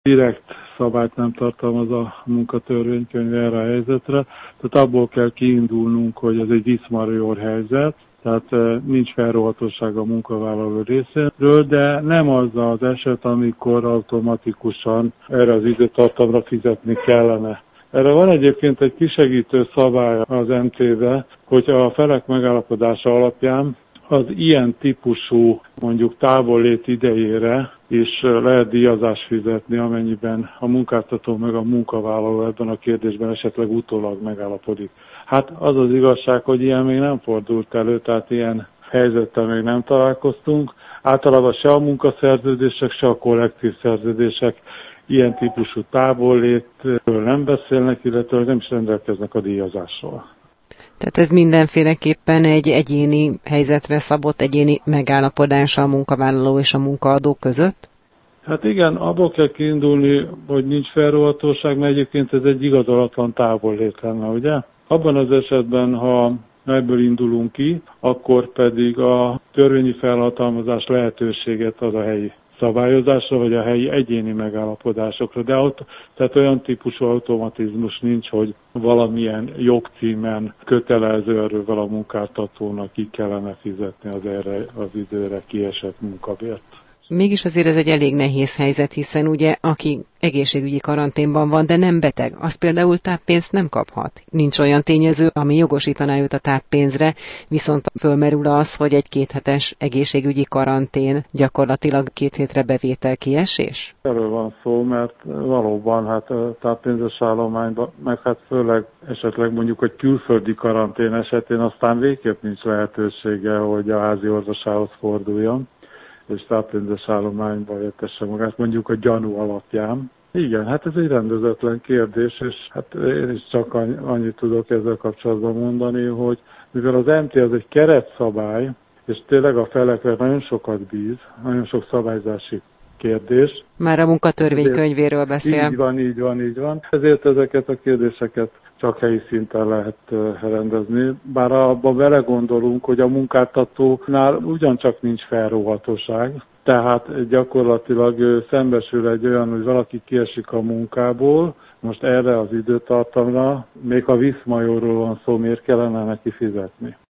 direkt szabályt nem tartalmaz a munkatörvénykönyv erre a helyzetre, tehát abból kell kiindulnunk, hogy ez egy vis maior helyzet, tehát nincs felróhatóság a munkavállaló részéről, de nem az az eset, amikor automatikusan erre az időtartamra fizetni kellene. Erre van egyébként egy kisegítő szabály az MT-be, hogy a felek megállapodása alapján az ilyen típusú, mondjuk távollét idejére is lehet díjazást fizetni, amennyiben a munkáltató meg a munkavállaló ebben a kérdésben esetleg utólag megállapodik. Hát az az igazság, hogy ilyen még nem fordult elő, tehát ilyen helyzettel még nem találkoztunk. Általában se a munkaszerződések, se a kollektív szerződések ilyen típusú távollétről nem beszélnek, illetve nem is rendelkeznek a díjazásról. Tehát ez mindenféleképpen egy egyéni helyzetre szabott egyéni megállapodás a munkavállaló és a munkaadó között? Hát igen, abból kell kiindulni, hogy nincs felróhatóság, mert egyébként ez egy igazolatlan távollét lenne, ugye? Abban az esetben, ha ebből indulunk ki, akkor pedig a törvényi felhatalmazás lehetőséget ad a helyi szabályozásra, vagy a helyi egyéni megállapodásokra. Tehát olyan típusú automatizmus nincs, hogy valamilyen jogcímen kötelező erővel a munkáltatónak ki kellene fizetni az erre az időre kiesett munkabért. Mégis azért ez egy elég nehéz helyzet, hiszen ugye aki egészségügyi karanténban van, de nem beteg, az például táppénzt nem kaphat. Nincs olyan tényező, ami jogosítaná őt a táppénzre, viszont fölmerül az, hogy egy 2 hetes egészségügyi karantén gyakorlatilag 2 hétre bevétel kiesés? Erről van szó, mert valóban hát a táppénzes állományban, meg hát főleg esetleg mondjuk egy külföldi karantén esetén aztán végképp nincs lehetősége, hogy a házi orvosához forduljon és táppénzes állományba értesse magát, mondjuk a gyanú alapján. Igen, hát ez egy rendezetlen kérdés, és hát én is csak annyit tudok ezzel kapcsolatban mondani, hogy mivel az MT az egy keretszabály, és tényleg a felekre nagyon sokat bíz, nagyon sok szabályzási kérdés. Már a munkatörvénykönyvéről beszél. Így van. Ezért ezeket a kérdéseket csak helyi szinten lehet rendezni. Bár abban belegondolunk, hogy a munkáltatónál ugyancsak nincs felróhatóság, tehát gyakorlatilag ő szembesül egy olyan, hogy valaki kiesik a munkából, most erre az időtartamra, még ha vis maiorról van szó, miért kellene neki fizetni?